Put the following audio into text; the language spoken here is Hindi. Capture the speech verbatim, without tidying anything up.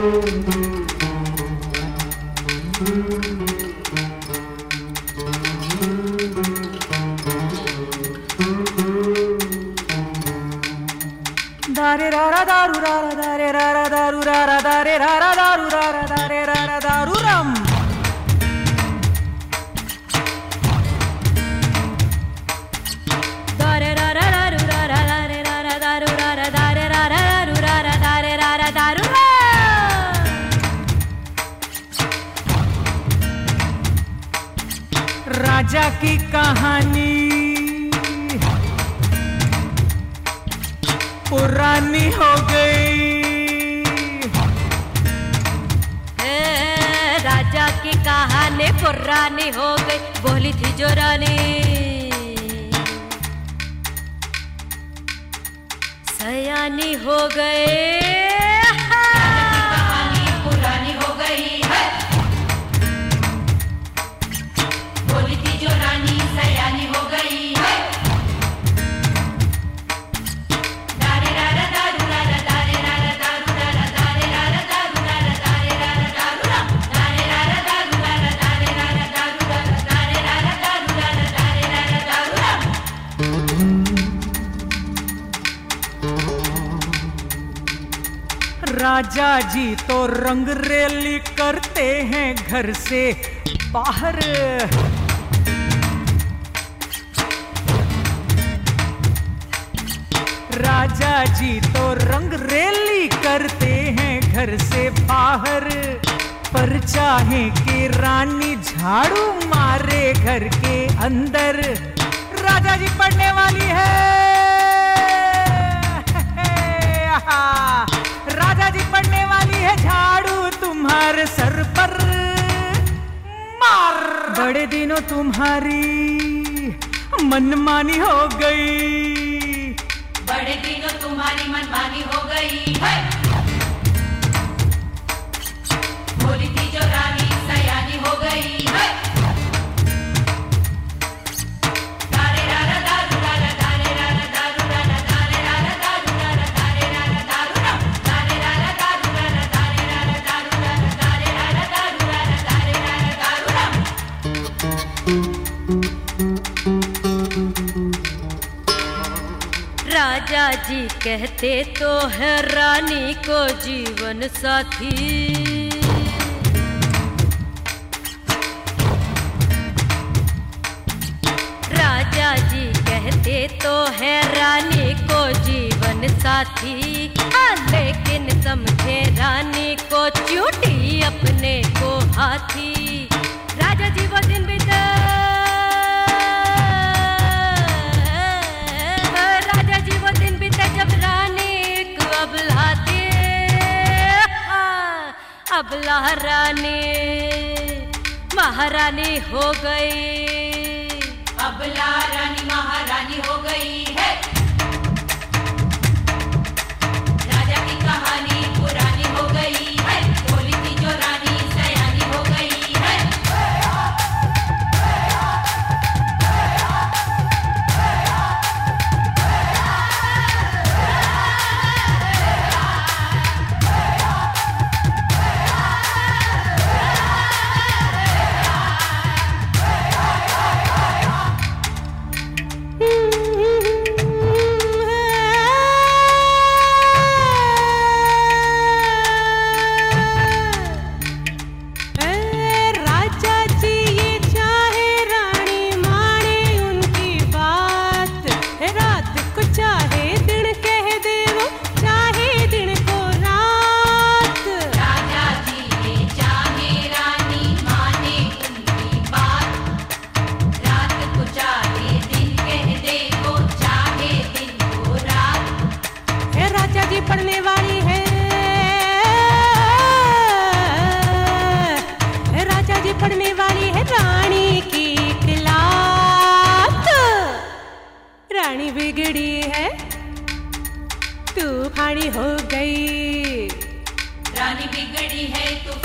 दारे रारा दारू रारा दारे रारा दारू रारा दारे रारा दारू रारा दारे रारा दारू रम। दारे रारा दारू रारा दारे रारा दारू रारा दारे रारा दारू रारा दारे रारा दारू रम। राजा की कहानी पुरानी हो गई। राजा की कहानी पुरानी हो गई, बोली थी जो रानी सयानी हो गए। कहानी पुरानी हो गई है, बोली थी जो रानी सयानी हो गई है। राजा जी तो रंगरेली करते हैं घर से बाहर। राजा जी तो रंगरेली करते हैं घर से बाहर, पर चाहे कि रानी झाड़ू मारे घर के अंदर। राजा जी पढ़ने वाली है, राजा जी पढ़ने वाली है, झाड़ू तुम्हारे सर पर मार। बड़े दिनों तुम्हारी मनमानी हो गई, बड़े दिनों तुम्हारी मनमानी हो गई है। बोली थी जो रानी सयानी हो गई है। राजा जी कहते तो है रानी को जीवन साथी। राजा जी कहते तो है रानी को जीवन साथी, लेकिन समझे रानी को चूटी अपने को हाथी। राजा जी वो दिन बीते, राजा जी वो दिन बीते जब रानी को अबलाती, अबला रानी महारानी हो गई। अबला रानी महारानी हो गई है। राजा की कहानी पुरानी हो गई है, बोली थी जो रानी सयानी हो गई है। पढ़ने वाली है, राजा जी पढ़ने वाली है रानी की क्लास। रानी बिगड़ी है, तूफानी हो गई। रानी बिगड़ी है, तूफानी